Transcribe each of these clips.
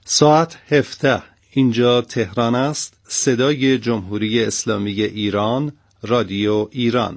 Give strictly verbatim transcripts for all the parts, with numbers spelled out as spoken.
ساعت هفده. اینجا تهران است. صدای جمهوری اسلامی ایران، رادیو ایران.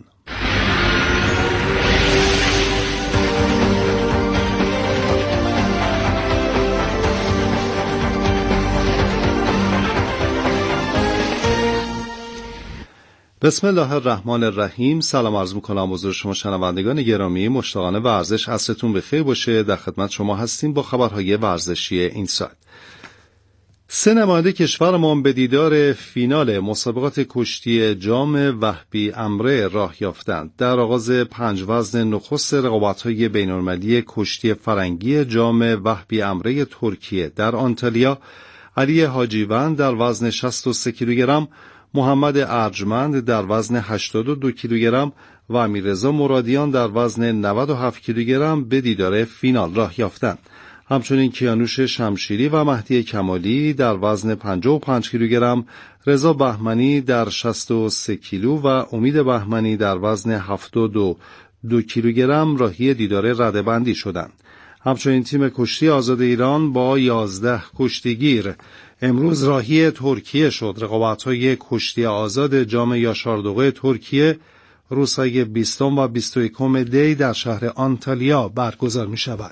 بسم الله الرحمن الرحیم. سلام عرض می‌کنم حضور شما شنوندگان گرامی. مشتاقان ورزش، عصرتون بخیر باشه. در خدمت شما هستیم با خبرهای ورزشی این ساعت. سه نماینده کشورمان به دیدار فینال مسابقات کشتی جام وهبی امره راه یافتند. در آغاز پنج وزن نخست رقابت‌های بین‌المللی کشتی فرنگی جام وهبی امره ترکیه در آنتالیا، علی حاجیوند در وزن شصت و سه کیلوگرم، محمد ارجمند در وزن هشتاد و دو کیلوگرم و امیررضا مرادیان در وزن نود و هفت کیلوگرم به دیدار فینال راه یافتند. همچنین کیانوش شمشیری و مهدی کمالی در وزن پنجاه و پنج کیلوگرم، رضا بهمنی در شصت و سه کیلو و امید بهمنی در وزن هفتاد و دو کیلوگرم راهی دیدار رده‌بندی شدند. همچنین تیم کشتی آزاد ایران با یازده کشتیگیر امروز راهی ترکیه شد. رقابت‌های کشتی آزاد جام یاشاردوغه ترکیه روزهای بیستم و بیست و یکم دی در شهر آنتالیا برگزار می‌شود.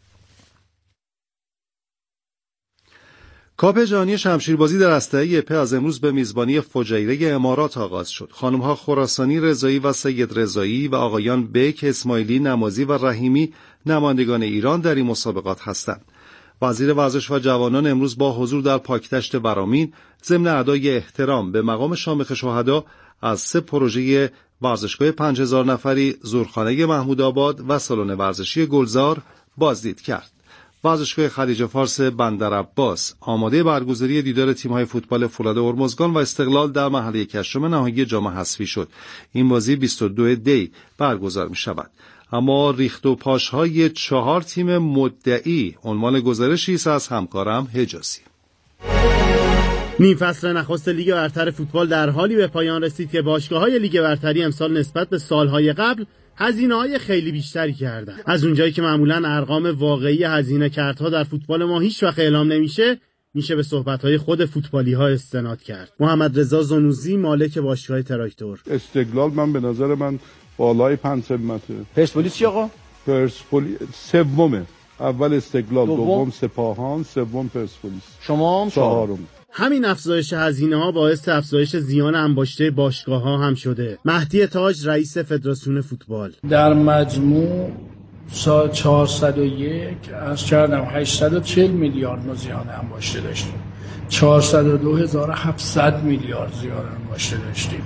کاپ جهانی شمشیربازی در اسطح یپه از امروز به میزبانی فجیره امارات آغاز شد. خانم‌ها خراسانی رضایی و سید رضایی و آقایان بیک، اسماعیلی، نمازی و رحیمی نمایندگان ایران در این مسابقات هستند. وزیر ورزش و جوانان امروز با حضور در پاکدشت ورامین ضمن ادای احترام به مقام شامخ شهدا از سه پروژه ورزشگاه پنج هزار نفری، زورخانه محمودآباد و سالن ورزشی گلزار بازدید کرد. ورزشگاه خلیج فارس بندرعباس آماده برگزاری دیدار تیم‌های فوتبال فولاد هرمزگان و استقلال در مرحله کشم نهایی جام حذفی شد. این بازی بیست و دو دی برگزار می‌شود. اما ریخت و پاش‌های چهار تیم مدعی عنوان گزارشی است از همکارم حجازی. نیم فصل نخست لیگ برتر فوتبال در حالی به پایان رسید که باشگاه‌های لیگ برتری امسال نسبت به سال‌های قبل هزینه‌های خیلی بیشتری کردن. از اونجایی که معمولاً ارقام واقعی هزینه کردها در فوتبال ما هیچ وقت اعلام نمیشه، میشه به صحبت‌های خود فوتبالی‌ها استناد کرد. محمد رضا زنوزی مالک باشگاه تراکتور: استقلال من به نظر من بالای پنج سمته. پرسپولیس چی آقا؟ پرسپولیس سومه. اول استقلال، دوم, دوم سپاهان، سوم پرسپولیس. شما هم چهارم. همین افزایش هزینه‌ها باعث افزایش زیان انباشته باشگاه‌ها هم شده. مهدی تاج رئیس فدراسیون فوتبال: در مجموع سال چهارصد و یک از کردم هشتصد و چهل میلیارد ما زیان انباشته داشتیم. چهارصد و دو هزار و هفتصد میلیارد زیان انباشته داشتیم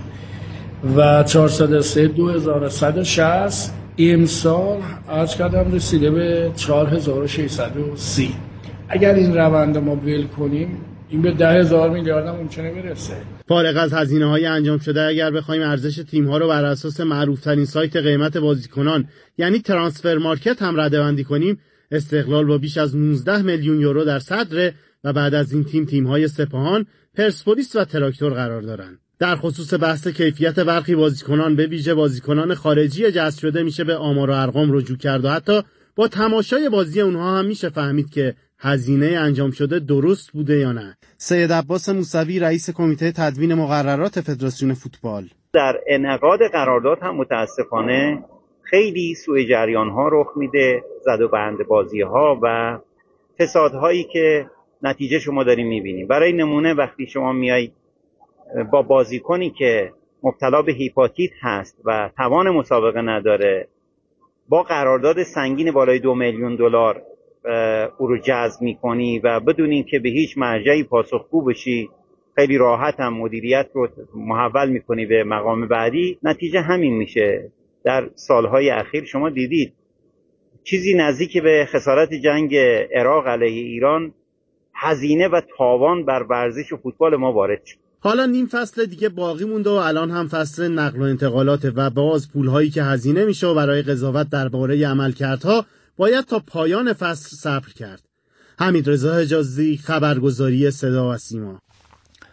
و چهارصد و سه دو هزار و صد و شصت امسال از کردم رسیده به چهار هزار و ششصد و سی. اگر این روند ما ول کنیم این به ده هزار میلیارد هم ممکنه برسه. فارغ از هزینه‌های انجام شده، اگر بخوایم ارزش تیم‌ها رو بر اساس معروف‌ترین سایت قیمت بازیکنان یعنی ترانسفر مارکت هم رده‌بندی کنیم، استقلال با بیش از نوزده میلیون یورو در صدر و بعد از این تیم تیم‌های سپاهان، پرسپولیس و تراکتور قرار دارند. در خصوص بحث کیفیت برخی بازیکنان به ویژه بازیکنان خارجی جذب شده میشه به آمار و ارقام رجوع کرد و حتی با تماشای بازی اونها هم میشه فهمید که هزینه انجام شده درست بوده یا نه. سید عباس موسوی رئیس کمیته تدوین مقررات فدراسیون فوتبال: در انعقاد قرارداد هم متاسفانه خیلی سوء جریان ها رخ میده، زد و بند بازی ها و فسادهایی که نتیجه شما داریم میبینیم. برای نمونه وقتی شما میای با بازیکنی که مبتلا به هیپاتیت هست و توان مسابقه نداره با قرارداد سنگین بالای دو میلیون دلار او رو جذب میکنی و بدون اینکه به هیچ مرجعی پاسخگو بشی، خیلی راحت هم مدیریت رو محول میکنی به مقام بعدی، نتیجه همین میشه. در سالهای اخیر شما دیدید چیزی نزدیک به خسارت جنگ عراق علیه ایران هزینه و تاوان بر ورزش و فوتبال ما وارد شد. حالا نیم فصل دیگه باقی مونده و الان هم فصل نقل و انتقالاته و باز پولهایی که هزینه میشه و برای قضاوت درباره عملکردها باید تا پایان فصل صبر کرد. حمیدرضا حجازی، خبرگزاری صدا و سیما.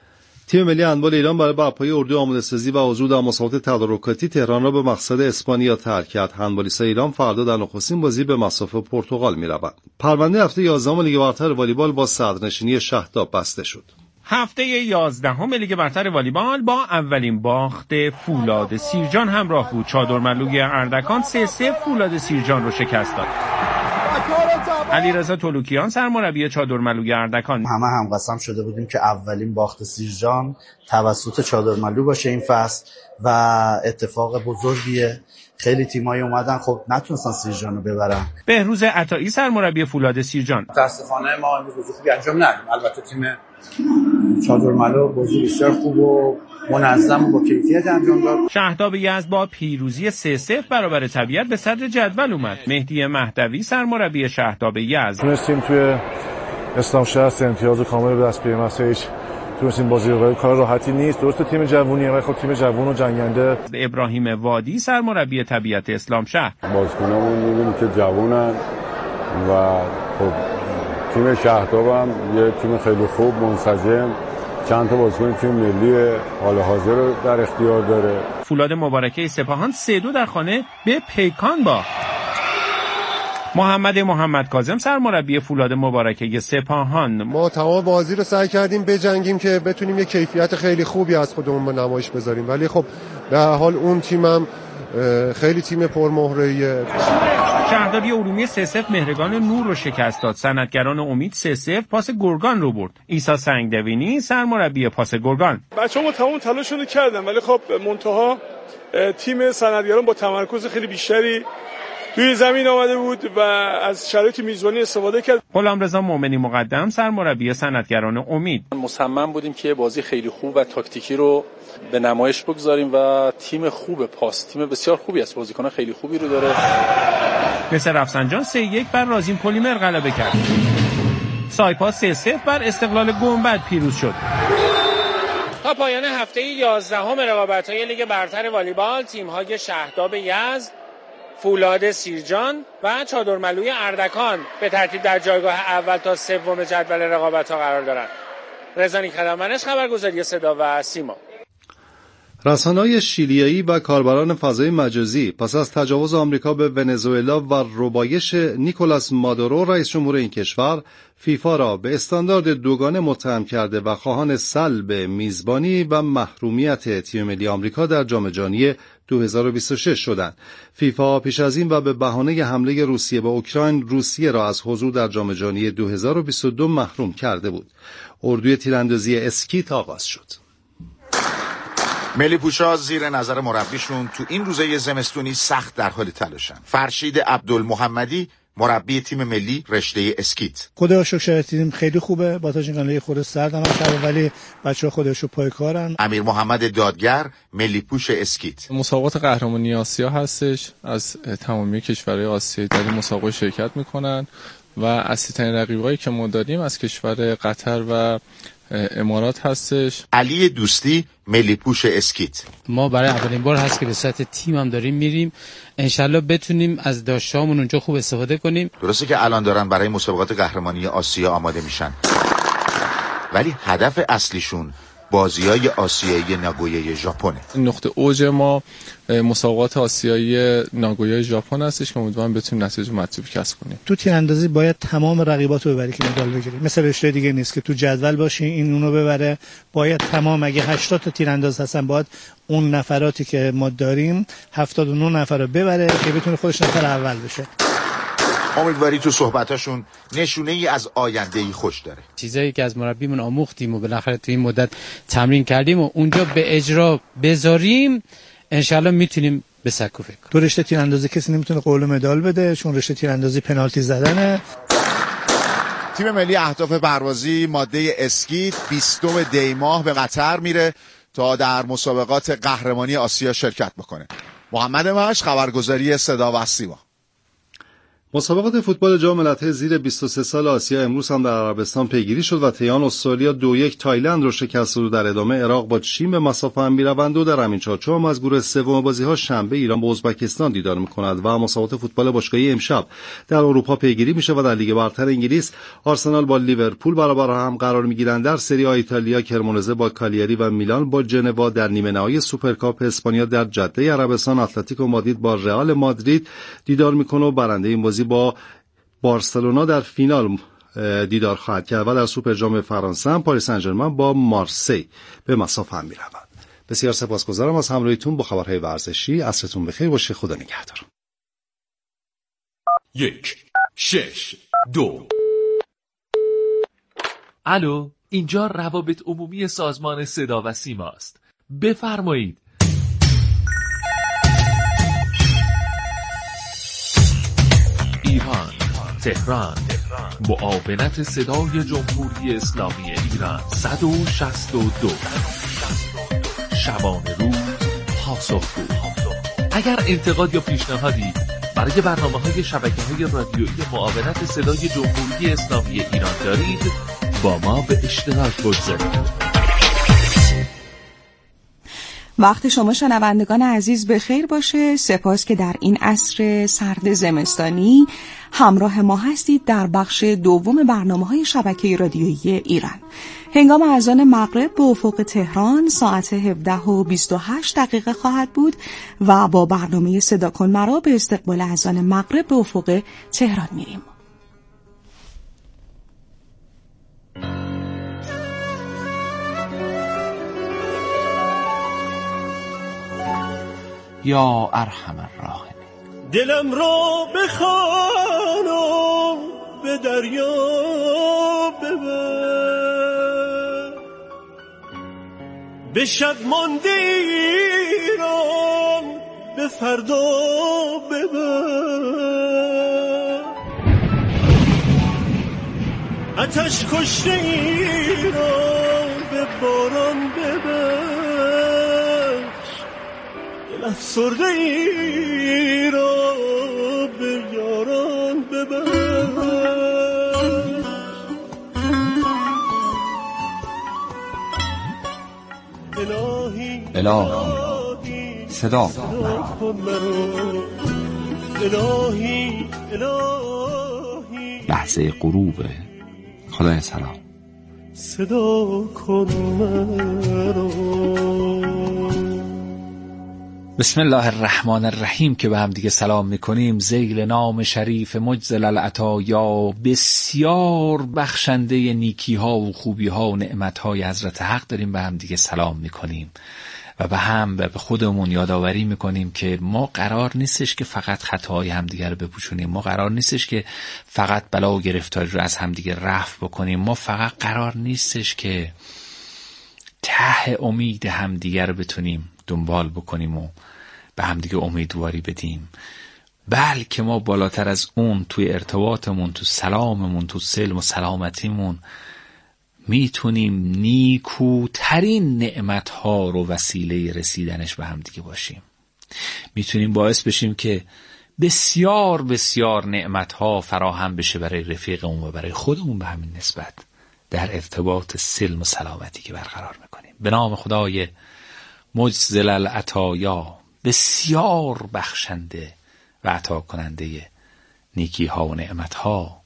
تیم ملی هندبال ایران برای برپایی اردوی آماده‌سازی و حضور در مسابقات تدارکاتی تهران را به مقصد اسپانیا ترک کرد. هندبالیستان ایران فردا در نخستین بازی به مصاف پرتغال می‌روند. پرونده هفته یازدهم لیگ برتر والیبال با صدرنشینی شهداب بسته شد. هفته یازدهم لیگ برتر والیبال با اولین باخت فولاد سیرجان همراه بود. چادرملوی اردکان سه سه فولاد سیرجان رو شکست داد. علیرضا تلوکیان سرمربی چادرملوی اردکان: همه هم قسم شده بودیم که اولین باخت سیرجان توسط چادرملو باشه این فصل و اتفاق بزرگیه. خیلی تیمایی اومدن خب نتونستن سیرجان رو ببرن. بهروز عطایی سرمربی فولاد سیرجان: متاسفانه ما امروز بازی خوبی انجام ندادیم. البته تیم چادرملو بازی بسیار خوب و منظم و با کیفیت انجام داد. شهداب یزد با پیروزی سه صفر برابر طبیعت به صدر جدول اومد. مهدی مهدوی سرمربی شهداب یزد: تونستیم توی اسلام شهر سه امتیاز کامل به دست بیاریم. اصلا هیچ تونستیم بازی رو کار راحتی نیست. درسته تیم جوونیه ولی خب تیم جوون و جنگنده. ابراهیم وادی سرمربی طبیعت اسلام شهر: بازیکنامون می‌بینیم که جوونن و خب تیم شهداب هم یه تیم خیلی خوب منسجم، چند تا بازیکن تیم ملی حال حاضر رو در اختیار داره. فولاد مبارکه سپاهان سه دو در خانه به پیکان باخت. محمد محمد کاظم سرمربی فولاد مبارکه سپاهان: ما تمام بازی رو سعی کردیم بجنگیم که بتونیم یه کیفیت خیلی خوبی از خودمون به نمایش بذاریم، ولی خب به هر حال اون تیمم خیلی تیم پرمهره‌ایه. شهرداری علومی سه صفر مهرگان نور رو شکست داد. صنعتگران امید سه صفر پاس گرگان رو برد. عیسی سنگدوینی سرمربی پاس گرگان: بچه‌ها تمام تلاششون رو کردن ولی خب منتها تیم صنعتگران با تمرکز خیلی بیشتری توی زمین آمده بود و از شرایط میزبانی استفاده کرد. غلامرضا مومنی مقدم سرمربی صنعتگران امید: مصمم بودیم که بازی خیلی خوب و تاکتیکی رو به نمایش بگذاریم و تیم خوب پاس، تیم بسیار خوبی است، بازیکنان خیلی خوبی رو داره. مثل رفسنجان سه یک بر رازین پلیمر غلبه کرد. سایپا سه صفر بر استقلال گنبد پیروز شد. تا پایان هفته یازدهم رقابت‌های لیگ برتر والیبال تیم‌های شهداب یزد، فولاد سیرجان و چادرملوی اردکان به ترتیب در جایگاه اول تا سوم جدول رقابت‌ها قرار دارند. رضا نیک‌خدمتمنش، خبرگزاری صدا و سیما. رسانه‌های شیلیایی و کاربران فضای مجازی پس از تجاوز آمریکا به ونزوئلا و ربایش نیکولاس مادورو رئیس جمهور این کشور، فیفا را به استاندارد دوگانه متهم کرده و خواهان سلب میزبانی و محرومیت تیم ملی آمریکا در جام جهانی دو هزار و بیست و شش شدند. فیفا پیش از این و به بهانه حمله روسیه به اوکراین، روسیه را از حضور در جام جهانی دو هزار و بیست و دو محروم کرده بود. اردوی تیراندازی اسکیت آغاز شد. ملی پوشا زیر نظر مربیشون تو این روزای زمستونی سخت در حال تلاشن. فرشید عبدالمحمدی مربی تیم ملی رشته اسکیت: خدا رو شکر شرایط تیم خیلی خوبه، با تا جنگاله خود سرد هم شب ولی بچه‌ها خودشو پای کارن. امیر محمد دادگر ملی پوش اسکیت: مسابقات قهرمانی آسیا هستش، از تمامی کشورهای آسیا در این مسابقه شرکت میکنن و اصلی‌ترین رقیبایی که ما داریم از کشور قطر و امارات هستش. علی دوستی ملی پوش اسکیت: ما برای اولین بار هست که به سطح تیم هم داریم میریم، انشالله بتونیم از داشته‌هامون اونجا خوب استفاده کنیم. درسته که الان دارن برای مسابقات قهرمانی آسیا آماده میشن ولی هدف اصلیشون بازی‌های آسیایی ناگویای ژاپنه. نقطه اوج ما مسابقات آسیایی ناگویای ژاپن هستش که امیدوارم بتونیم نتیجه مطلوبی کسب کنیم. تو تیراندازی باید تمام رقیبات رو ببری که مدال بگیری. مثل رشته دیگه نیست که تو جدول باشی این اونو ببره. باید تمام، اگه هشتاد تا تیرانداز هستن باید اون نفراتی که ما داریم هفتاد و نه نفر رو ببره که بتونه خودش نفر اول بشه. امیدواری تو صحبتاشون نشونه ای از آینده‌ای خوش داره. چیزایی که از مربیمون آموختیم و بالاخره تو این مدت تمرین کردیم و اونجا به اجرا بذاریم، انشالله میتونیم به سکو فکر. تو رشته تیراندازی کسی نمیتونه قول مدال بده چون رشته تیراندازی پنالتی زدنه. تیم ملی اهداف پروازی ماده اسکیت بیستم دی ماه به قطر میره تا در مسابقات قهرمانی آسیا شرکت بکنه. محمد ماش، خبرگزاری صدا و سیما. مسابقات فوتبال جام ملت‌های زیر بیست و سه سال آسیا امروز هم در عربستان پیگیری شد و تهران استرالیا دو یک تایلند رو شکست و در ادامه عراق با چین به مسافه هم می‌روند و در همین چارچوب از گروه سوم بازی‌ها شنبه ایران با ازبکستان دیدار می‌کند و مسابقات فوتبال باشگاهی امشب در اروپا پیگیری میشه و در لیگ برتر انگلیس آرسنال با لیورپول برابر هم قرار می‌گیرند. در سری آ ایتالیا کرمونزه با کالیاری و میلان با جنوا، در نیمه نهایی سوپرکاپ اسپانیا در جده عربستان اتلتیکو مادرید با رئال مادرید دیدار می‌کنه و برنده این بازی با بارسلونا در فینال دیدار خواهد کرد و در سوپر جام فرانسه هم پاریس سن ژرمن با مارسی به مسافه هم می‌روند. بسیار سپاسگزارم از همراهیتون با خبرهای ورزشی. عصرتون بخیر باشه. خدا نگهدار. یک شش دو الو، اینجا روابط عمومی سازمان صدا و سیما است. بفرمایید. ایران، تهران، معاونت صدای جمهوری اسلامی ایران صد و شصت و دو، شبانه روز پاسخگو. اگر انتقاد یا پیشنهادی برای برنامه‌های شبکه‌های رادیویی معاونت صدای جمهوری اسلامی ایران دارید، با ما به اشتراک بگذارید. وقت شما شنوندگان عزیز به خیر باشه. سپاس که در این عصر سرد زمستانی همراه ما هستید در بخش دوم برنامه‌های شبکه رادیویی ایران. هنگام اذان مغرب به افق تهران ساعت هفده و بیست و هشت دقیقه خواهد بود و با برنامه صدا کن مرا به استقبال اذان مغرب به افق تهران میریم. یا ارحم الراحمین. دلم را بخوانم به دریا ببر، به شب مانده ایران به فردا ببر، آتش کشته ایران به باران ببر، افسرده ای را به یاران ببر. الهی الهی صدا کن مرا، الهی الهی لحظه غروب. خدای سلام صدا کن مرا. بسم الله الرحمن الرحیم که به هم دیگه سلام میکنیم. ذیل نام شریف مجزل العطایا، بسیار بخشنده نیکی ها و خوبی ها و نعمت های حضرت حق داریم به هم دیگه سلام میکنیم و به هم و به خودمون یادآوری میکنیم که ما قرار نیستش که فقط خطاهای همدیگه رو بپوشونیم، ما قرار نیستش که فقط بلا و گرفتاری رو از همدیگه رفع بکنیم، ما فقط قرار نیستش که ته امید همدیگه رو بتونیم دنبال بکنیم و به همدیگه امیدواری بدیم، بلکه ما بالاتر از اون توی ارتباطمون، تو سلاممون، تو سلم و سلامتیمون میتونیم نیکوترین نعمتها رو وسیله رسیدنش به همدیگه باشیم. میتونیم باعث بشیم که بسیار بسیار نعمتها فراهم بشه برای رفیقمون و برای خودمون به همین نسبت در ارتباط سلم و سلامتی که برقرار میکنیم. به نام خدای مجزل العطایا، بسیار بخشنده و عطا کننده نیکی ها و نعمت ها،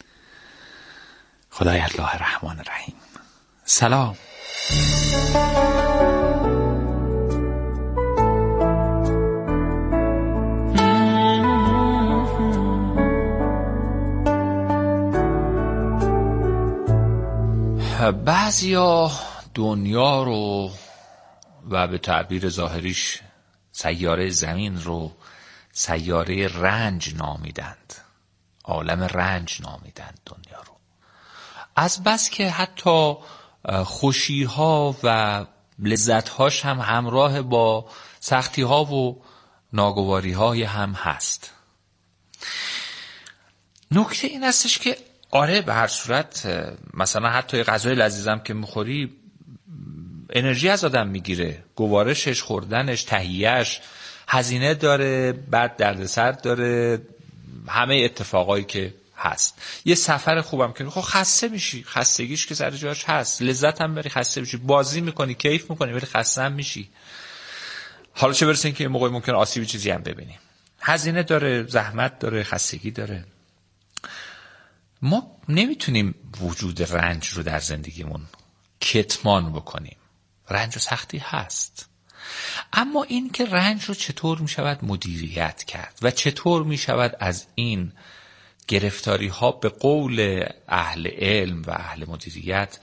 خدای الله الرحمن الرحیم. سلام. بعضیا دنیا رو و به تعبیر ظاهریش سیاره زمین رو سیاره رنج نامیدند، عالم رنج نامیدند دنیا رو، از بس که حتی خوشی‌ها و لذت‌هاش هم همراه با سختی‌ها و ناگواری‌های هم هست. نکته این هستش که آره به هر صورت مثلا حتی غذای لذیذم که میخوری انرژی از آدم میگیره، گوارشش، خوردنش، تهیهش هزینه داره، بعد دردسر داره، همه اتفاقایی که هست. یه سفر خوبم کنی، خب خسته میشی، خستگیش که سر جاش هست، لذت هم بری خسته میشی، بازی میکنی کیف میکنی ولی خسته هم میشی. حالا چه برسه اینکه یه موقعی ممکن آسیبی چیزی هم ببینی. هزینه داره، زحمت داره، خستگی داره. ما نمیتونیم وجود رنج رو در زندگیمون کتمان بکنیم. رنج و سختی هست، اما این که رنج رو چطور میشود مدیریت کرد و چطور میشود از این گرفتاری ها به قول اهل علم و اهل مدیریت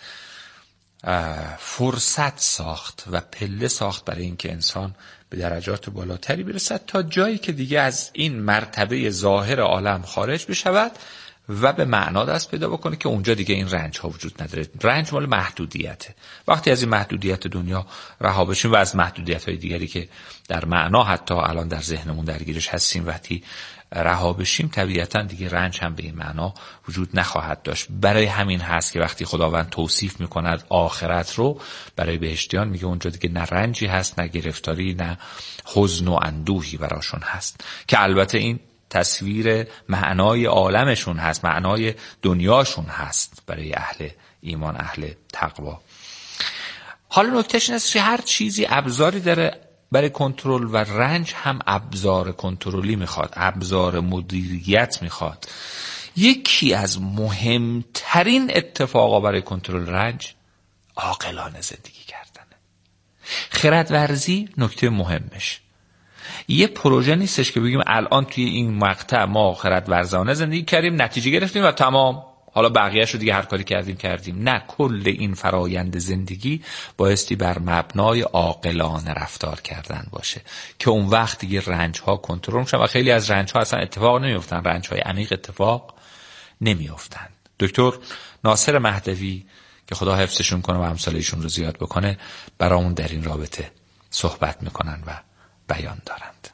فرصت ساخت و پله ساخت برای اینکه انسان به درجات بالاتری برسد تا جایی که دیگه از این مرتبه ظاهر عالم خارج بشود و به معنا دست پیدا بکنه که اونجا دیگه این رنج ها وجود نداره. رنج مال محدودیته. وقتی از این محدودیت دنیا رها بشیم و از محدودیت های دیگری که در معنا حتی الان در ذهنمون درگیرش هستیم وقتی رها بشیم، طبیعتا دیگه رنج هم به این معنا وجود نخواهد داشت. برای همین هست که وقتی خداوند توصیف میکند آخرت رو برای بهشتیان، میگه اونجا دیگه نه رنجی هست، نه گرفتاری، نه حزن و اندوهی براشون هست، که البته این تصویر معنای عالمشون هست، معنای دنیاشون هست برای اهل ایمان، اهل تقوا. حالا نکتهش این است که هر چیزی ابزاری داره برای کنترل و رنج هم ابزار کنترلی میخواد، ابزار مدیریت میخواد. یکی از مهمترین اتفاقا برای کنترل رنج عاقلانه زندگی کردنه. خردورزی نکته مهمش. یه پروژه نیستش که بگیم الان توی این مقطع ما خردورزانه زندگی کردیم، نتیجه گرفتیم و تمام، حالا بقیه‌اش رو دیگه هر کاری کردیم کردیم. نه، کل این فرایند زندگی بایستی بر مبنای عاقلانه رفتار کردن باشه که اون وقت دیگه رنج‌ها کنترل میشن و خیلی از رنج‌ها اصلا اتفاق نمیافتن، رنج‌های عمیق اتفاق نمیافتن. دکتر ناصر مهدوی که خدا حفظشون کنه و امثال ایشون رو زیاد بکنه برامون در این رابطه صحبت میکنن و بیان دارند.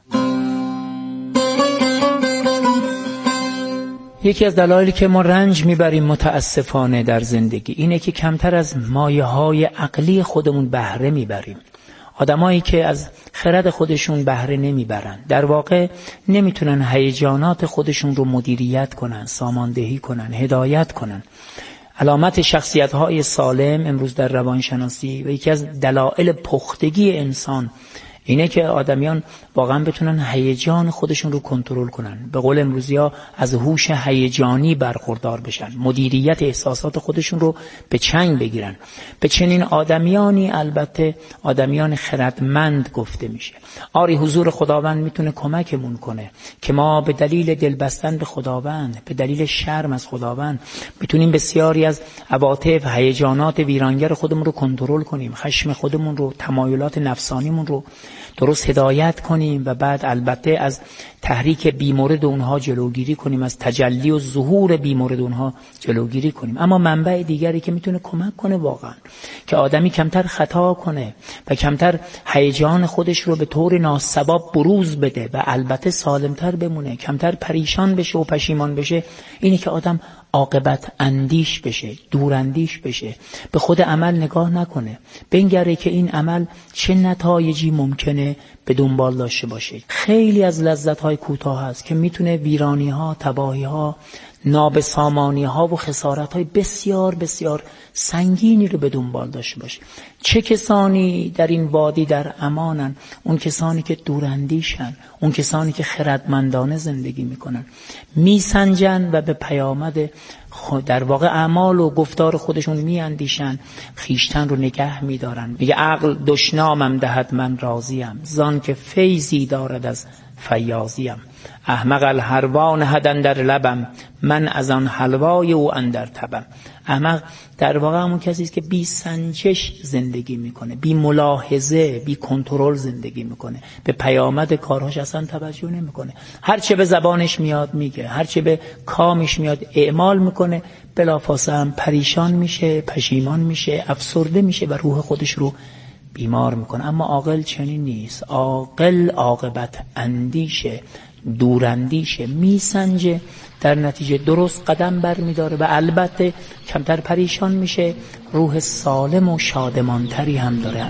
یکی از دلایلی که ما رنج میبریم متاسفانه در زندگی اینه که کمتر از مایه‌های عقلی خودمون بهره میبریم. آدمایی که از خرد خودشون بهره نمیبرن در واقع نمیتونن هیجانات خودشون رو مدیریت کنن، ساماندهی کنن، هدایت کنن. علامت شخصیت‌های سالم امروز در روانشناسی و یکی از دلایل پختگی انسان اینه که آدمیان واقعا بتونن هیجان خودشون رو کنترل کنن، به قول امروزی‌ها از هوش هیجانی برخوردار بشن، مدیریت احساسات خودشون رو به چنگ بگیرن. به چنین آدمیانی البته آدمیان خردمند گفته میشه. آری حضور خداوند میتونه کمکمون کنه که ما به دلیل دل بستن به خداوند، به دلیل شرم از خداوند میتونیم بسیاری از عواطف، هیجانات ویرانگر خودمون رو کنترل کنیم، خشم خودمون رو، تمایلات نفسانیمون رو درست هدایت کنیم و بعد البته از تحریک بیمورد اونها جلوگیری کنیم، از تجلی و ظهور بیمورد اونها جلوگیری کنیم. اما منبع دیگری که میتونه کمک کنه واقعا که آدمی کمتر خطا کنه و کمتر هیجان خودش رو به طور ناسباب بروز بده و البته سالمتر بمونه، کمتر پریشان بشه و پشیمان بشه، اینه که آدم عاقبت اندیش بشه، دور اندیش بشه، به خود عمل نگاه نکنه، بنگره که این عمل چه نتایجی ممکنه به دنبال داشته باشه. خیلی از لذت‌های کوتاه هست که میتونه ویرانی‌ها، تباهی‌ها، نابسامانی‌ها و خسارت‌های بسیار بسیار سنگینی رو به دنبال داشته باشه. چه کسانی در این وادی در امانن؟ اون کسانی که دوراندیشن، اون کسانی که خردمندانه زندگی میکنن، میسنجن و به پیامد در واقع اعمال و گفتار خودشون میاندیشن، خیشتن رو نگه میدارن. میگه عقل دشنامم دهد من راضیم، زان که فیضی دارد از فیاضیم. احمق الحلوا نهد اندر لبم، من از آن حلوای او اندر تبم. احمق در واقع همون کسی است که بی سنجش زندگی میکنه، بی ملاحظه، بی کنترل زندگی میکنه، به پیامد کارهاش اصلا توجه نمیکنه، هر چه به زبانش میاد میگه، هر چه به کامش میاد اعمال میکنه، بلافاصله هم پریشان میشه، پشیمان میشه، افسرده میشه و روح خودش رو بیمار میکنه. اما عاقل چنین نیست. عاقل عاقبت اندیشه، دوراندیشه، میسنجه، در نتیجه درست قدم بر میداره و البته کمتر پریشان میشه، روح سالم و شادمانتری هم داره.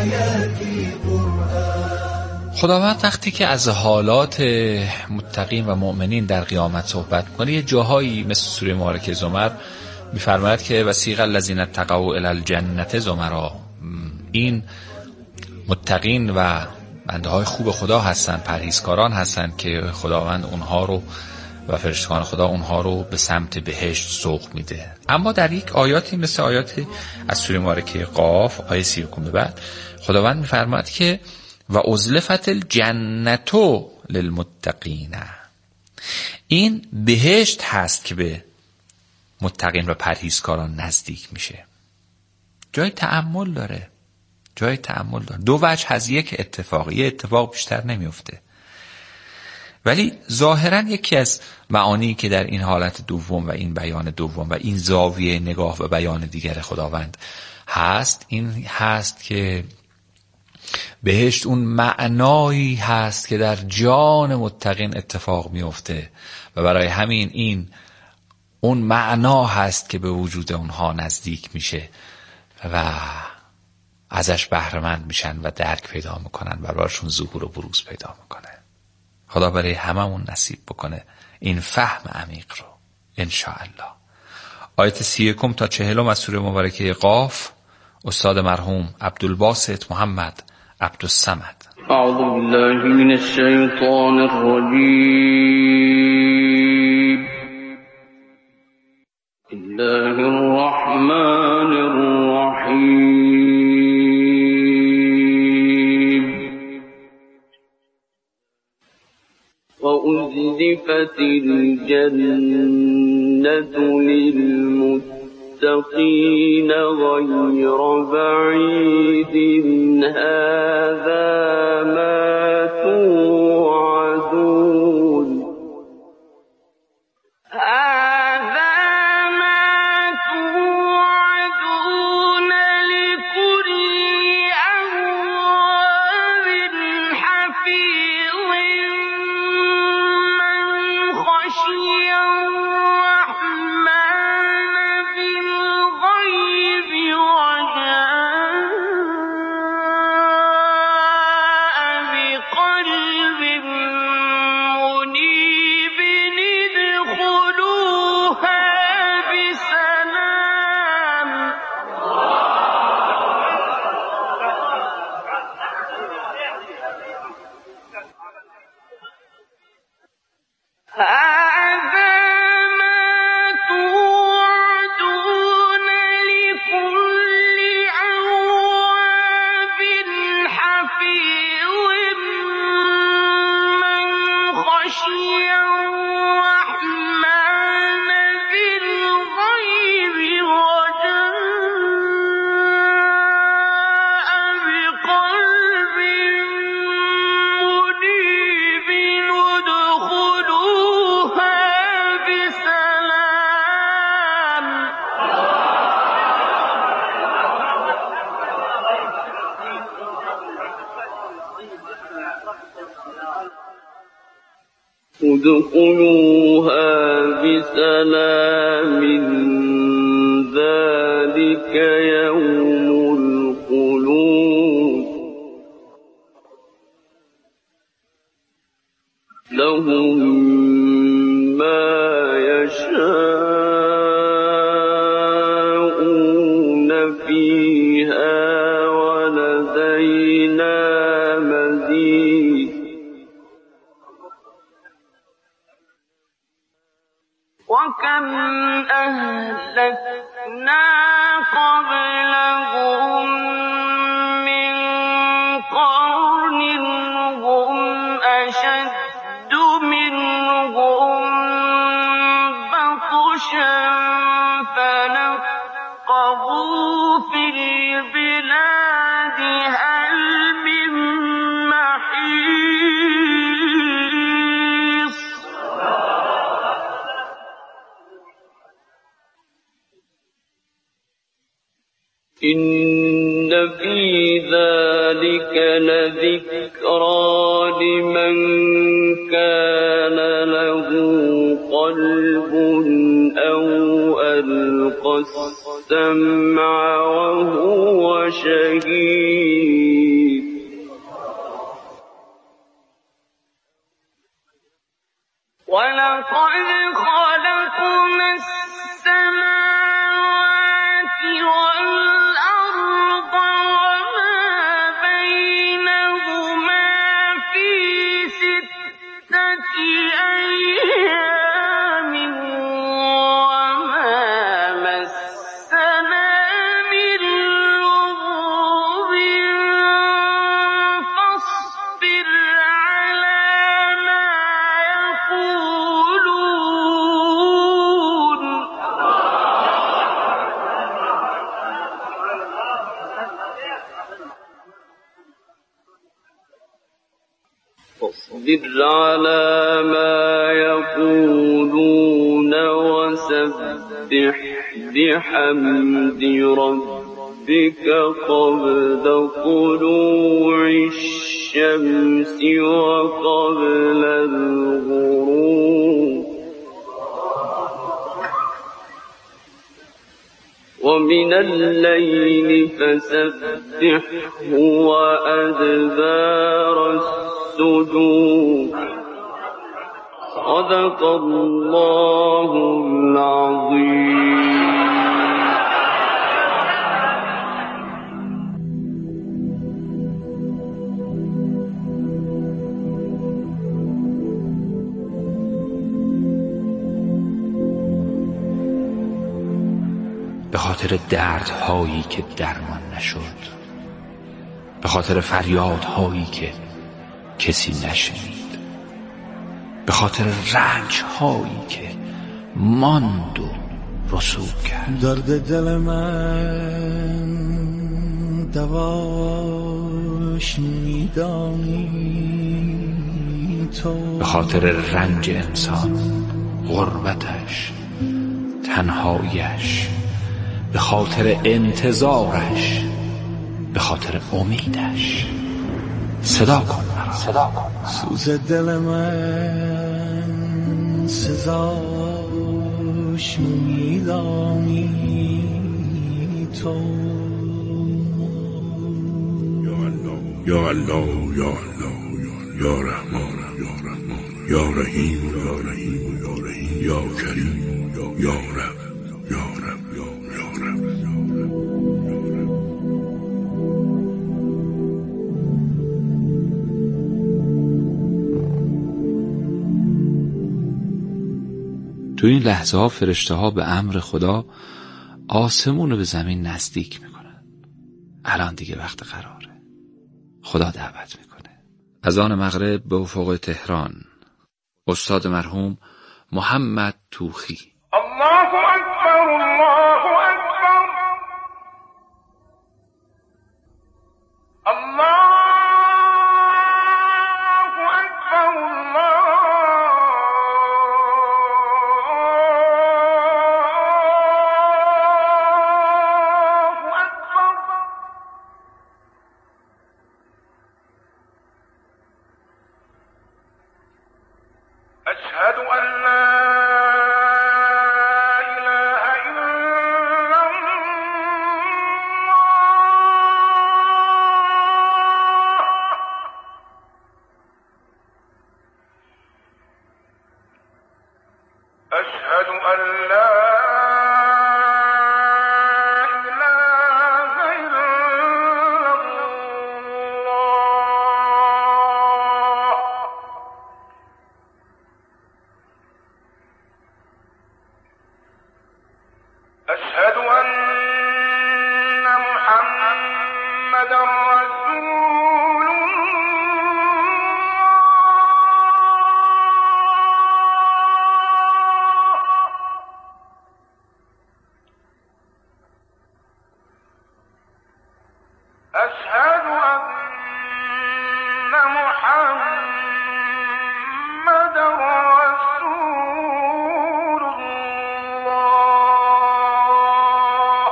خداوند وقتی که از حالات متقین و مؤمنین در قیامت صحبت می‌کنه، یه جاهایی مثل سوره مبارکه زمر می‌فرماید که وسیق الذین اتقوا الی الجنة زمرا، این متقین و بنده‌های خوب خدا هستن، پرهیزکاران هستن که خداوند اونها رو و فرشتگان خدا اونها رو به سمت بهشت سوق میده. اما در یک آیاتی مثل آیاتی از سوره مبارکه قاف آیه سی و یک به بعد خداوند می‌فرماید که و ازلفت الجنة للمتقین، این بهشت هست که به متقین و پرهیزکاران نزدیک میشه. جای تأمل داره، جای تأمل داره. دو وجه از یک اتفاق، یه اتفاق بیشتر نمیفته، ولی ظاهرا یکی از معانی که در این حالت دوم و این بیان دوم و این زاویه نگاه و بیان دیگر خداوند هست، این هست که بهشت اون معنایی هست که در جان متقین اتفاق میفته و برای همین این اون معنا هست که به وجود اونها نزدیک میشه و ازش بهره‌مند میشن و درک پیدا میکنن و براشون ظهور و بروز پیدا میکنه. خدا برای هممون نصیب بکنه این فهم عمیق رو انشاءالله. آیت سی یکم تا چهلم از سوره مبارکه قاف، استاد مرحوم عبدالباسط محمد عبدالصمد. اعوذ بالله من الشیطان الرجیم. بسم الله الرحمن الرحیم. وأزلفت الجنة للمتقين غير بعيد هذا ما توعدون هذا ما توعدون لكل أواب حفيظ من خشي الرحمن بالغيب وجاء بقلب منيب ادخلوها بسلام هذا ما توعدون لكل أواب حفيظ من خشي الرحمن بالغيب وجاء بقلب منيب ادخلوها بسلام ادخلوها بسلام ذلك يوم الخلود لهم ما يشاءون فيها ولدينا مزيد وكم أهلكنا قبلهم من قرن هم أشد منهم بطشا فنقبوا في البلاد هل من محيص إن في ذلك لذكرى لمن كان له قلب أو ألقى السمع وهو شهيد فاصبر على ما يقولون وسبح بحمد ربك قبل طلوع الشمس وقبل الغروب ومن الليل فسبحه وأدبار السجود صدق الله العظيم. به خاطر دردهایی که درمان نشد، به خاطر فریادهایی که کسی نشنید، به خاطر رنجهایی که ماند و رسوب کرد. درد دل من دواش میدانی تو، به خاطر رنج انسان، غربتش، تنهاییش، به خاطر انتظارش، به خاطر امیدش. صدا کن مرا، صدا کن. سوز دل من سزاش میدانی تو. یا الله یا الله یا رحمان یا رحمان یا رحیم یا رحیم یا رحیم یا کریم یا رب یا رب یا رب. تو این لحظه ها فرشته ها به امر خدا آسمون رو به زمین نزدیک میکنن. الان دیگه وقت قراره. خدا دعوت میکنه. اذان مغرب به افق تهران. استاد مرحوم محمد توخی. الله اکبر الله اکبر الله اکبر الله اکبر. اشهد ان لا أشهد أن لا إله إلا الله. أشهد أن محمدا رسول أشهد أن محمدا رسول الله.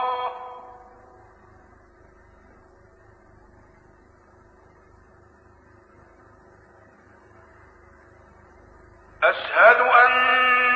أشهد أن